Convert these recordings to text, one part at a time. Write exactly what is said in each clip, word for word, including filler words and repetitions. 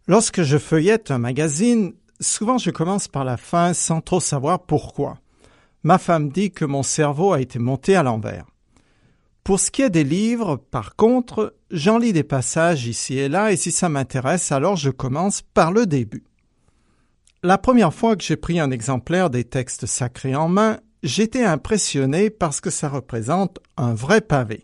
Lorsque je feuillette un magazine, souvent je commence par la fin sans trop savoir pourquoi. Ma femme dit que mon cerveau a été monté à l'envers. Pour ce qui est des livres, par contre, j'en lis des passages ici et là et si ça m'intéresse, alors je commence par le début. La première fois que j'ai pris un exemplaire des textes sacrés en main, j'étais impressionné parce que ça représente un vrai pavé.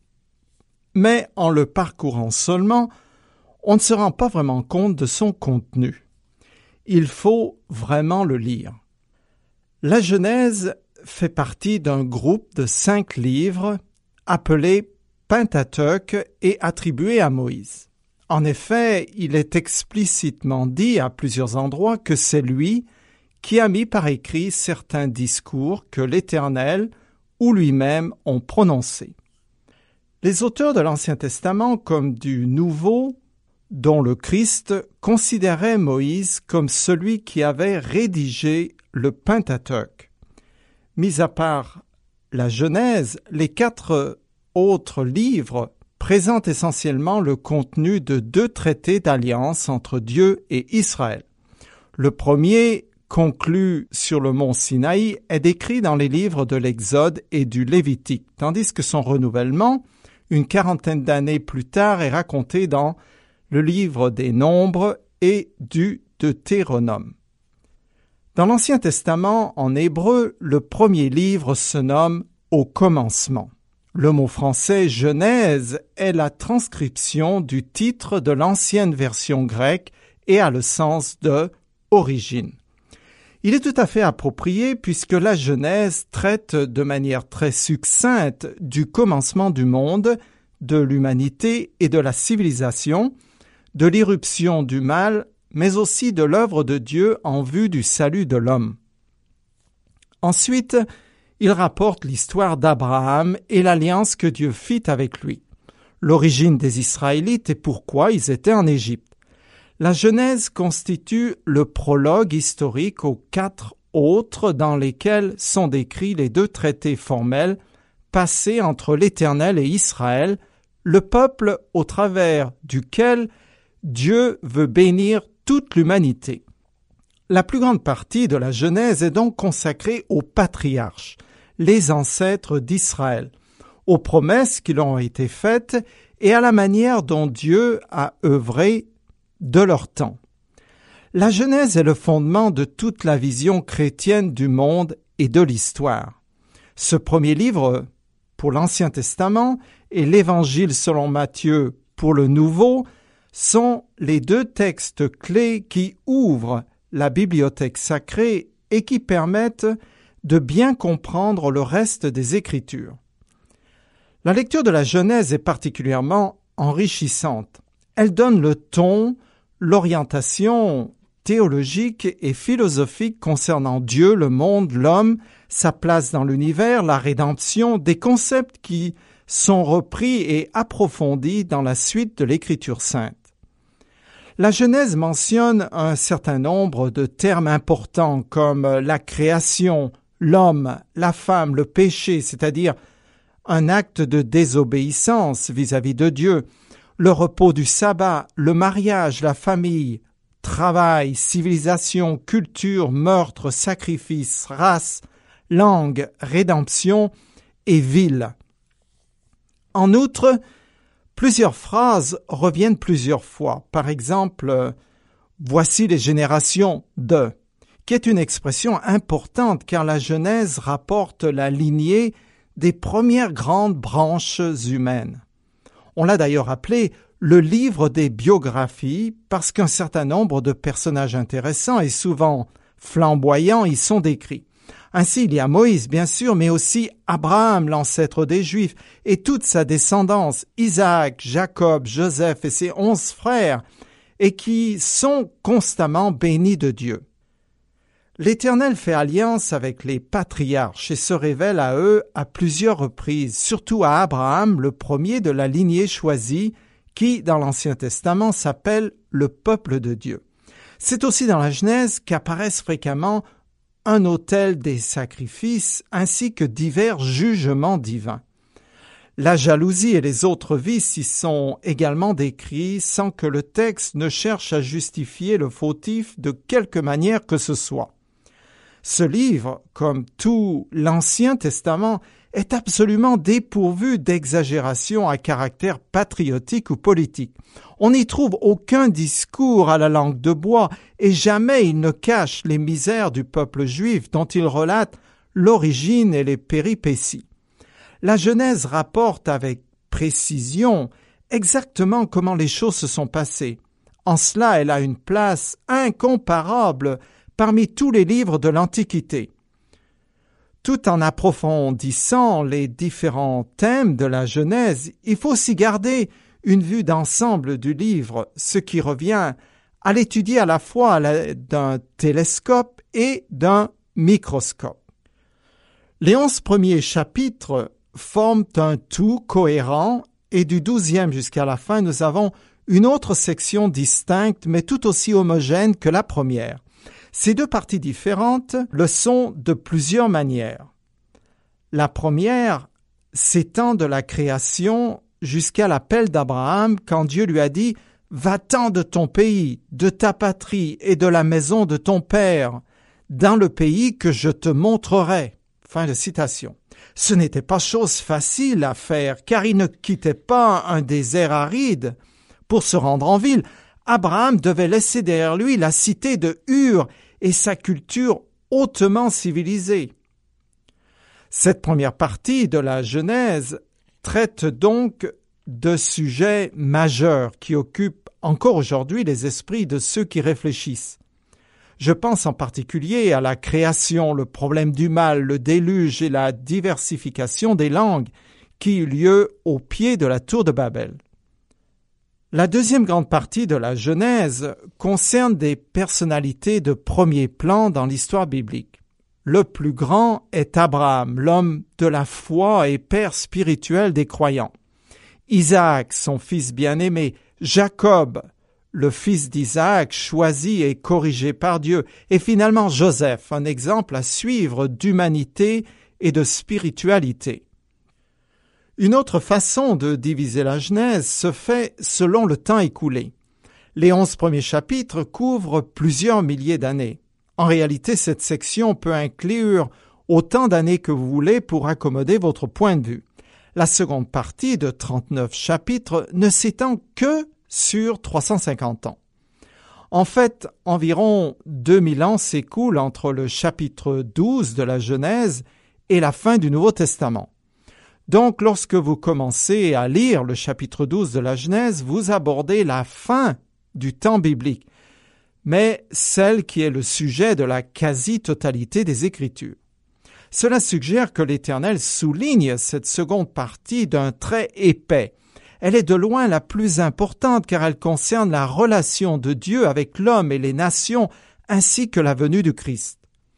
Mais en le parcourant seulement, on ne se rend pas vraiment compte de son contenu. Il faut vraiment le lire. La Genèse fait partie d'un groupe de cinq livres appelés Pentateuque et attribués à Moïse. En effet, il est explicitement dit à plusieurs endroits que c'est lui qui a mis par écrit certains discours que l'Éternel ou lui-même ont prononcés. Les auteurs de l'Ancien Testament comme du Nouveau, dont le Christ, considérait Moïse comme celui qui avait rédigé le Pentateuque. Mis à part la Genèse, les quatre autres livres présentent essentiellement le contenu de deux traités d'alliance entre Dieu et Israël. Le premier, conclu sur le mont Sinaï, est décrit dans les livres de l'Exode et du Lévitique, tandis que son renouvellement, une quarantaine d'années plus tard, est raconté dans le livre des Nombres et du Deutéronome. Dans l'Ancien Testament, en hébreu, le premier livre se nomme « Au commencement ». Le mot français « Genèse » est la transcription du titre de l'ancienne version grecque et a le sens de « origine ». Il est tout à fait approprié puisque la Genèse traite de manière très succincte du commencement du monde, de l'humanité et de la civilisation, de l'irruption du mal, mais aussi de l'œuvre de Dieu en vue du salut de l'homme. Ensuite, il rapporte l'histoire d'Abraham et l'alliance que Dieu fit avec lui, l'origine des Israélites et pourquoi ils étaient en Égypte. La Genèse constitue le prologue historique aux quatre autres dans lesquels sont décrits les deux traités formels passés entre l'Éternel et Israël, le peuple au travers duquel Dieu veut bénir toute l'humanité. La plus grande partie de la Genèse est donc consacrée aux patriarches, les ancêtres d'Israël, aux promesses qui leur ont été faites et à la manière dont Dieu a œuvré de leur temps. La Genèse est le fondement de toute la vision chrétienne du monde et de l'histoire. Ce premier livre, pour l'Ancien Testament, et l'Évangile selon Matthieu pour le Nouveau, sont les deux textes clés qui ouvrent la bibliothèque sacrée et qui permettent de bien comprendre le reste des Écritures. La lecture de la Genèse est particulièrement enrichissante. Elle donne le ton, l'orientation théologique et philosophique concernant Dieu, le monde, l'homme, sa place dans l'univers, la rédemption, des concepts qui sont repris et approfondis dans la suite de l'Écriture sainte. La Genèse mentionne un certain nombre de termes importants comme la création, l'homme, la femme, le péché, c'est-à-dire un acte de désobéissance vis-à-vis de Dieu, le repos du sabbat, le mariage, la famille, travail, civilisation, culture, meurtre, sacrifice, race, langue, rédemption et ville. En outre, plusieurs phrases reviennent plusieurs fois. Par exemple, « Voici les générations de », qui est une expression importante car la Genèse rapporte la lignée des premières grandes branches humaines. On l'a d'ailleurs appelé le livre des biographies parce qu'un certain nombre de personnages intéressants et souvent flamboyants y sont décrits. Ainsi, il y a Moïse, bien sûr, mais aussi Abraham, l'ancêtre des Juifs, et toute sa descendance, Isaac, Jacob, Joseph et ses onze frères, et qui sont constamment bénis de Dieu. L'Éternel fait alliance avec les patriarches et se révèle à eux à plusieurs reprises, surtout à Abraham, le premier de la lignée choisie, qui, dans l'Ancien Testament, s'appelle le peuple de Dieu. C'est aussi dans la Genèse qu'apparaissent fréquemment un autel des sacrifices ainsi que divers jugements divins. La jalousie et les autres vices y sont également décrits sans que le texte ne cherche à justifier le fautif de quelque manière que ce soit. Ce livre, comme tout l'Ancien Testament, est absolument dépourvu d'exagération à caractère patriotique ou politique. On n'y trouve aucun discours à la langue de bois et jamais il ne cache les misères du peuple juif dont il relate l'origine et les péripéties. La Genèse rapporte avec précision exactement comment les choses se sont passées. En cela, elle a une place incomparable parmi tous les livres de l'Antiquité. Tout en approfondissant les différents thèmes de la Genèse, il faut aussi garder une vue d'ensemble du livre, ce qui revient à l'étudier à la fois à l'aide d'un télescope et d'un microscope. Les onze premiers chapitres forment un tout cohérent et du douzième jusqu'à la fin, nous avons une autre section distincte mais tout aussi homogène que la première. Ces deux parties différentes le sont de plusieurs manières. La première s'étend de la création jusqu'à l'appel d'Abraham quand Dieu lui a dit « Va-t'en de ton pays, de ta patrie et de la maison de ton père, dans le pays que je te montrerai. » Fin de citation. Ce n'était pas chose facile à faire, car il ne quittait pas un désert aride pour se rendre en ville. Abraham devait laisser derrière lui la cité de Ur et sa culture hautement civilisée. Cette première partie de la Genèse traite donc de sujets majeurs qui occupent encore aujourd'hui les esprits de ceux qui réfléchissent. Je pense en particulier à la création, le problème du mal, le déluge et la diversification des langues qui eut lieu au pied de la tour de Babel. La deuxième grande partie de la Genèse concerne des personnalités de premier plan dans l'histoire biblique. Le plus grand est Abraham, l'homme de la foi et père spirituel des croyants. Isaac, son fils bien-aimé, Jacob, le fils d'Isaac, choisi et corrigé par Dieu, et finalement Joseph, un exemple à suivre d'humanité et de spiritualité. Une autre façon de diviser la Genèse se fait selon le temps écoulé. Les onze premiers chapitres couvrent plusieurs milliers d'années. En réalité, cette section peut inclure autant d'années que vous voulez pour accommoder votre point de vue. La seconde partie de trente-neuf chapitres ne s'étend que sur trois cent cinquante ans. En fait, environ deux mille ans s'écoulent entre le chapitre douze de la Genèse et la fin du Nouveau Testament. Donc, lorsque vous commencez à lire le chapitre douze de la Genèse, vous abordez la fin du temps biblique, mais celle qui est le sujet de la quasi-totalité des Écritures. Cela suggère que l'Éternel souligne cette seconde partie d'un trait épais. Elle est de loin la plus importante car elle concerne la relation de Dieu avec l'homme et les nations ainsi que la venue du Christ.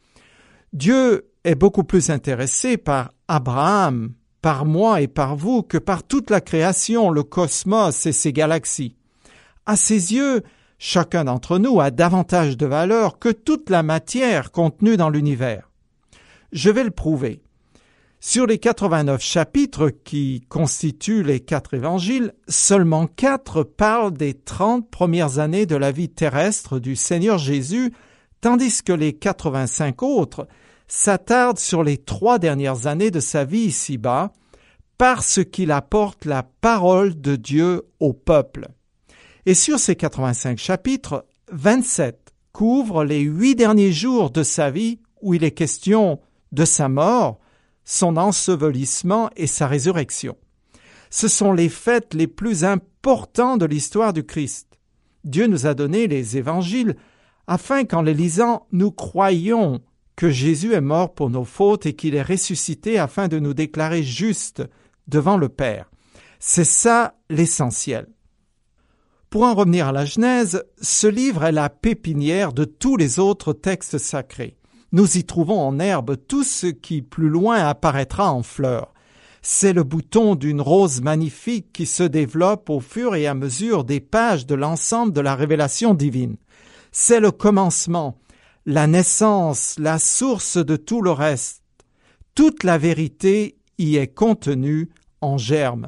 Dieu est beaucoup plus intéressé par Abraham, par moi et par vous que par toute la création, le cosmos et ses galaxies. À ses yeux, chacun d'entre nous a davantage de valeur que toute la matière contenue dans l'univers. Je vais le prouver. Sur les quatre-vingt-neuf chapitres qui constituent les quatre évangiles, seulement quatre parlent des trente premières années de la vie terrestre du Seigneur Jésus, tandis que les quatre-vingt-cinq autres s'attardent sur les trois dernières années de sa vie ici-bas, parce qu'il apporte la parole de Dieu au peuple. Et sur ces quatre-vingt-cinq chapitres, vingt-sept couvrent les huit derniers jours de sa vie où il est question de sa mort, son ensevelissement et sa résurrection. Ce sont les faits les plus importants de l'histoire du Christ. Dieu nous a donné les évangiles afin qu'en les lisant, nous croyions que Jésus est mort pour nos fautes et qu'il est ressuscité afin de nous déclarer justes devant le Père. C'est ça l'essentiel. Pour en revenir à la Genèse, ce livre est la pépinière de tous les autres textes sacrés. Nous y trouvons en herbe tout ce qui plus loin apparaîtra en fleurs. C'est le bouton d'une rose magnifique qui se développe au fur et à mesure des pages de l'ensemble de la révélation divine. C'est le commencement, la naissance, la source de tout le reste. Toute la vérité y est contenue en germe.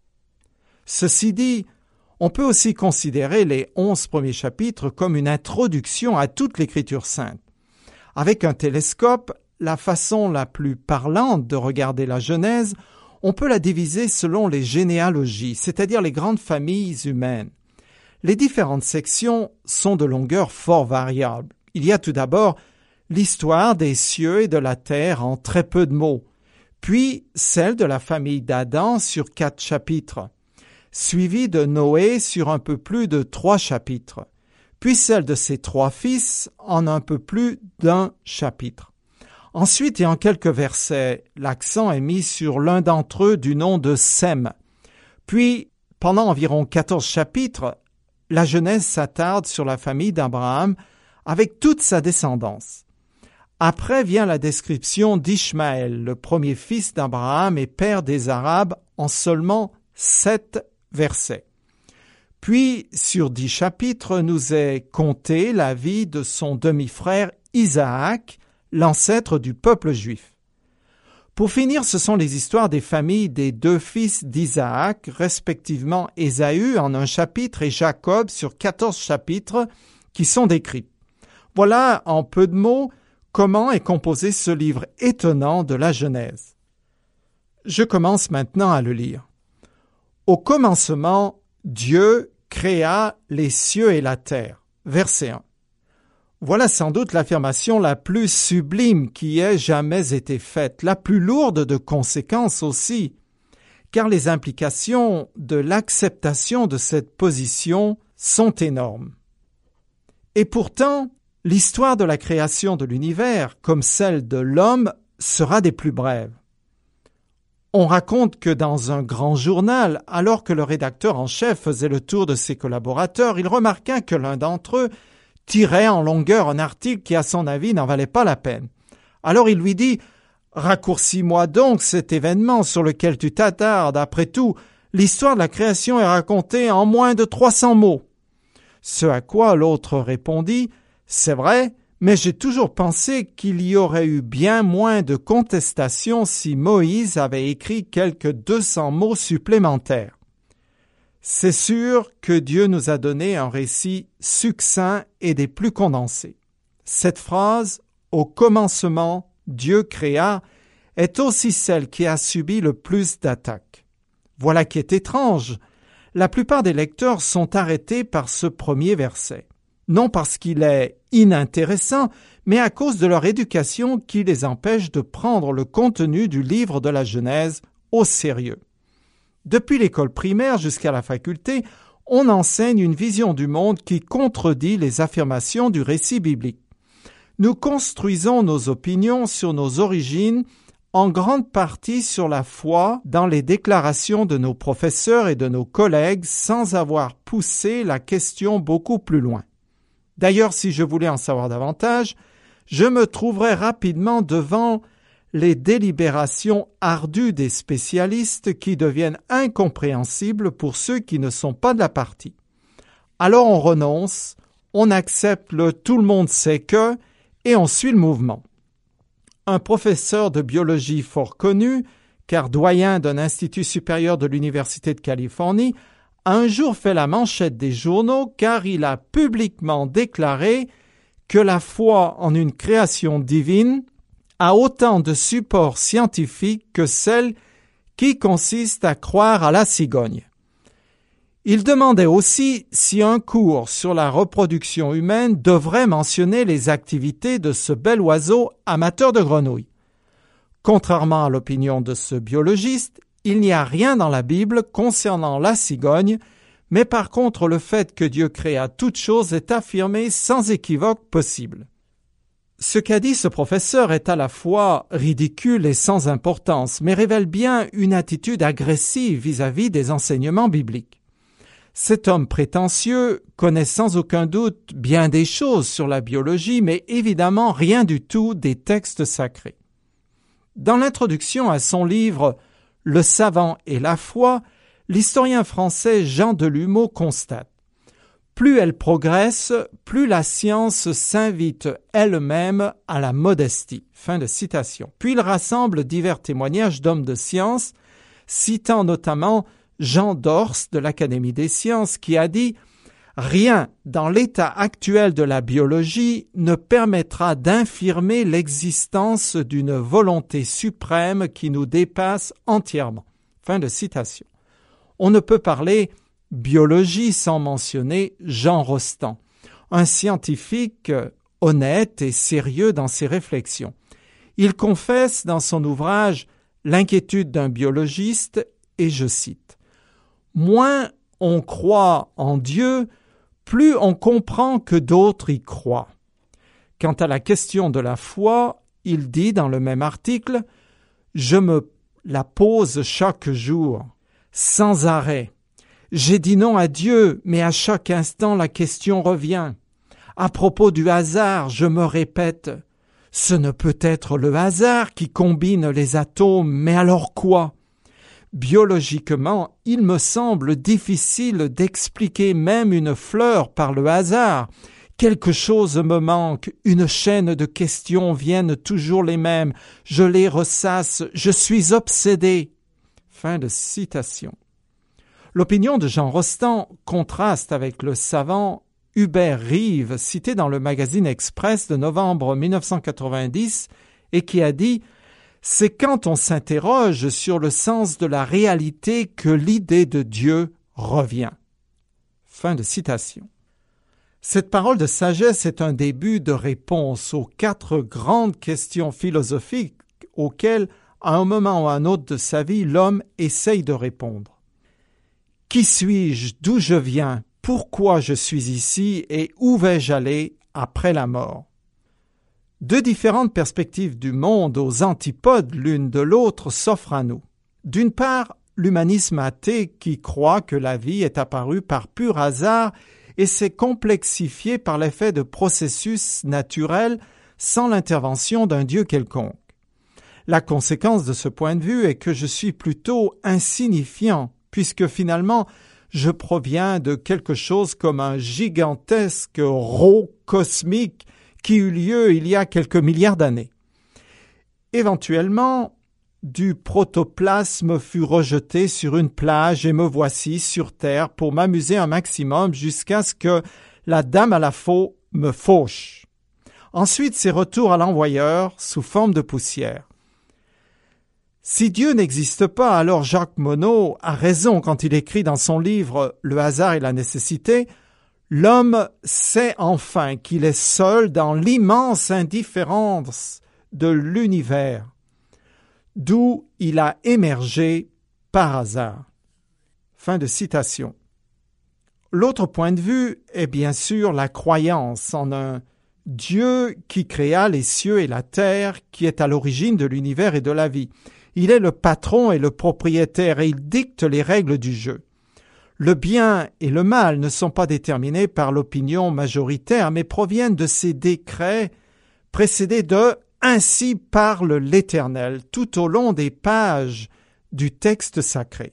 Ceci dit, on peut aussi considérer les onze premiers chapitres comme une introduction à toute l'Écriture sainte. Avec un télescope, la façon la plus parlante de regarder la Genèse, on peut la diviser selon les généalogies, c'est-à-dire les grandes familles humaines. Les différentes sections sont de longueur fort variable. Il y a tout d'abord l'histoire des cieux et de la terre en très peu de mots, puis celle de la famille d'Adam sur quatre chapitres, suivie de Noé sur un peu plus de trois chapitres, puis celle de ses trois fils en un peu plus d'un chapitre. Ensuite, et en quelques versets, l'accent est mis sur l'un d'entre eux du nom de Sem. Puis, pendant environ quatorze chapitres, la Genèse s'attarde sur la famille d'Abraham avec toute sa descendance. Après vient la description d'Ishmaël, le premier fils d'Abraham et père des Arabes, en seulement sept versets. Puis, sur dix chapitres, nous est contée la vie de son demi-frère Isaac, l'ancêtre du peuple juif. Pour finir, ce sont les histoires des familles des deux fils d'Isaac, respectivement Ésaü en un chapitre et Jacob sur quatorze chapitres, qui sont décrits. Voilà, en peu de mots, comment est composé ce livre étonnant de la Genèse. Je commence maintenant à le lire. Au commencement, Dieu créa les cieux et la terre. Verset un. Voilà sans doute l'affirmation la plus sublime qui ait jamais été faite, la plus lourde de conséquences aussi, car les implications de l'acceptation de cette position sont énormes. Et pourtant, l'histoire de la création de l'univers, comme celle de l'homme, sera des plus brèves. On raconte que dans un grand journal, alors que le rédacteur en chef faisait le tour de ses collaborateurs, il remarqua que l'un d'entre eux tirait en longueur un article qui, à son avis, n'en valait pas la peine. Alors il lui dit « Raccourcis-moi donc cet événement sur lequel tu t'attardes. Après tout, l'histoire de la création est racontée en moins de trois cents mots. » Ce à quoi l'autre répondit « C'est vrai, mais j'ai toujours pensé qu'il y aurait eu bien moins de contestations si Moïse avait écrit quelques deux cents mots supplémentaires. » C'est sûr que Dieu nous a donné un récit succinct et des plus condensés. Cette phrase « Au commencement, Dieu créa » est aussi celle qui a subi le plus d'attaques. Voilà qui est étrange. La plupart des lecteurs sont arrêtés par ce premier verset. Non parce qu'il est inintéressant, mais à cause de leur éducation qui les empêche de prendre le contenu du livre de la Genèse au sérieux. Depuis l'école primaire jusqu'à la faculté, on enseigne une vision du monde qui contredit les affirmations du récit biblique. Nous construisons nos opinions sur nos origines en grande partie sur la foi dans les déclarations de nos professeurs et de nos collègues sans avoir poussé la question beaucoup plus loin. D'ailleurs, si je voulais en savoir davantage, je me trouverais rapidement devant les délibérations ardues des spécialistes qui deviennent incompréhensibles pour ceux qui ne sont pas de la partie. Alors on renonce, on accepte le « tout le monde sait que » et on suit le mouvement. Un professeur de biologie fort connu, car doyen d'un institut supérieur de l'Université de Californie, a un jour fait la manchette des journaux car il a publiquement déclaré que la foi en une création divine a autant de support scientifique que celle qui consiste à croire à la cigogne. Il demandait aussi si un cours sur la reproduction humaine devrait mentionner les activités de ce bel oiseau amateur de grenouilles. Contrairement à l'opinion de ce biologiste, il n'y a rien dans la Bible concernant la cigogne, mais par contre le fait que Dieu créa toutes choses est affirmé sans équivoque possible. Ce qu'a dit ce professeur est à la fois ridicule et sans importance, mais révèle bien une attitude agressive vis-à-vis des enseignements bibliques. Cet homme prétentieux connaît sans aucun doute bien des choses sur la biologie, mais évidemment rien du tout des textes sacrés. Dans l'introduction à son livre « Le savant et la foi », l'historien français Jean Delumeau constate: plus elle progresse, plus la science s'invite elle-même à la modestie. Fin de citation. Puis il rassemble divers témoignages d'hommes de science, citant notamment Jean Dorst de l'Académie des sciences qui a dit « Rien dans l'état actuel de la biologie ne permettra d'infirmer l'existence d'une volonté suprême qui nous dépasse entièrement. » Fin de citation. On ne peut parler biologie sans mentionner Jean Rostand, un scientifique honnête et sérieux dans ses réflexions. Il confesse dans son ouvrage « L'inquiétude d'un biologiste » et je cite « Moins on croit en Dieu, plus on comprend que d'autres y croient. » Quant à la question de la foi, il dit dans le même article « Je me la pose chaque jour, sans arrêt. J'ai dit non à Dieu, mais à chaque instant la question revient. À propos du hasard, je me répète, ce ne peut être le hasard qui combine les atomes, mais alors quoi? Biologiquement, il me semble difficile d'expliquer même une fleur par le hasard. Quelque chose me manque, une chaîne de questions viennent toujours les mêmes, je les ressasse, je suis obsédé. Fin de citation. L'opinion de Jean Rostand contraste avec le savant Hubert Reeves, cité dans le magazine Express de novembre mille neuf cent quatre-vingt-dix, et qui a dit « C'est quand on s'interroge sur le sens de la réalité que l'idée de Dieu revient. » Fin de citation. Cette parole de sagesse est un début de réponse aux quatre grandes questions philosophiques auxquelles, à un moment ou à un autre de sa vie, l'homme essaye de répondre. Qui suis-je? D'où je viens? Pourquoi je suis ici? Et où vais-je aller après la mort? Deux différentes perspectives du monde aux antipodes l'une de l'autre s'offrent à nous. D'une part, l'humanisme athée qui croit que la vie est apparue par pur hasard et s'est complexifiée par l'effet de processus naturels sans l'intervention d'un Dieu quelconque. La conséquence de ce point de vue est que je suis plutôt insignifiant, puisque finalement, je proviens de quelque chose comme un gigantesque rot cosmique qui eut lieu il y a quelques milliards d'années. Éventuellement, du protoplasme fut rejeté sur une plage et me voici sur Terre pour m'amuser un maximum jusqu'à ce que la dame à la faux me fauche. Ensuite, c'est retour à l'envoyeur sous forme de poussière. Si Dieu n'existe pas, alors Jacques Monod a raison quand il écrit dans son livre « Le hasard et la nécessité », l'homme sait enfin qu'il est seul dans l'immense indifférence de l'univers, d'où il a émergé par hasard. Fin de citation. L'autre point de vue est bien sûr la croyance en un Dieu qui créa les cieux et la terre, qui est à l'origine de l'univers et de la vie. Il est le patron et le propriétaire et il dicte les règles du jeu. Le bien et le mal ne sont pas déterminés par l'opinion majoritaire, mais proviennent de ces décrets précédés de « Ainsi parle l'Éternel » tout au long des pages du texte sacré.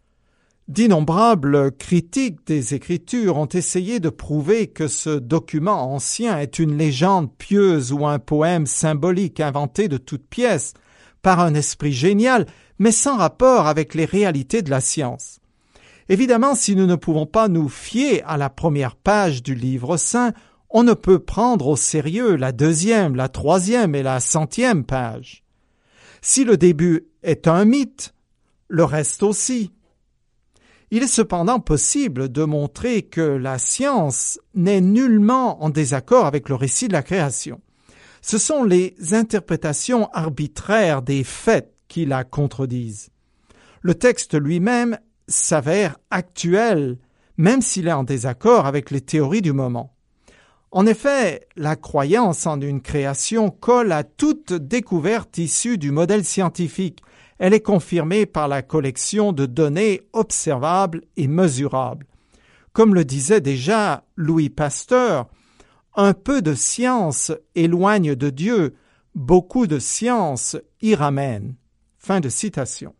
D'innombrables critiques des Écritures ont essayé de prouver que ce document ancien est une légende pieuse ou un poème symbolique inventé de toutes pièces par un esprit génial, mais sans rapport avec les réalités de la science. Évidemment, si nous ne pouvons pas nous fier à la première page du livre saint, on ne peut prendre au sérieux la deuxième, la troisième et la centième page. Si le début est un mythe, le reste aussi. Il est cependant possible de montrer que la science n'est nullement en désaccord avec le récit de la création. Ce sont les interprétations arbitraires des faits qui la contredisent. Le texte lui-même s'avère actuel, même s'il est en désaccord avec les théories du moment. En effet, la croyance en une création colle à toute découverte issue du modèle scientifique. Elle est confirmée par la collection de données observables et mesurables. Comme le disait déjà Louis Pasteur, un peu de science éloigne de Dieu, beaucoup de science y ramène. Fin de citation.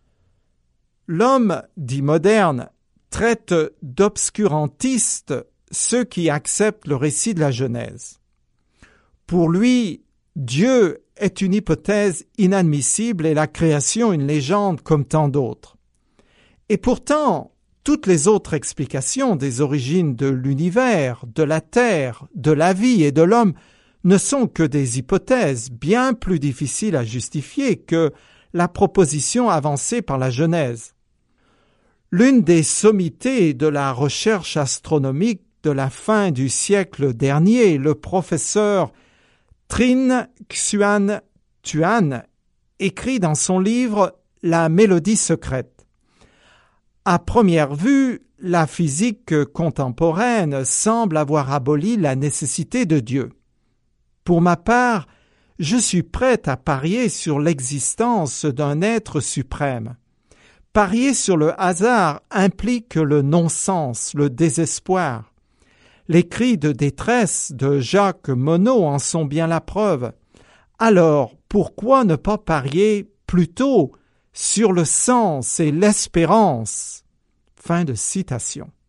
L'homme, dit moderne, traite d'obscurantistes ceux qui acceptent le récit de la Genèse. Pour lui, Dieu est une hypothèse inadmissible et la création une légende comme tant d'autres. Et pourtant, toutes les autres explications des origines de l'univers, de la terre, de la vie et de l'homme ne sont que des hypothèses bien plus difficiles à justifier que la proposition avancée par la Genèse. L'une des sommités de la recherche astronomique de la fin du siècle dernier, le professeur Trinh Xuan Tuan, écrit dans son livre « La mélodie secrète ». À première vue, la physique contemporaine semble avoir aboli la nécessité de Dieu. Pour ma part, je suis prêt à parier sur l'existence d'un être suprême. Parier sur le hasard implique le non-sens, le désespoir. Les cris de détresse de Jacques Monod en sont bien la preuve. Alors, pourquoi ne pas parier plutôt sur le sens et l'espérance? Fin de citation.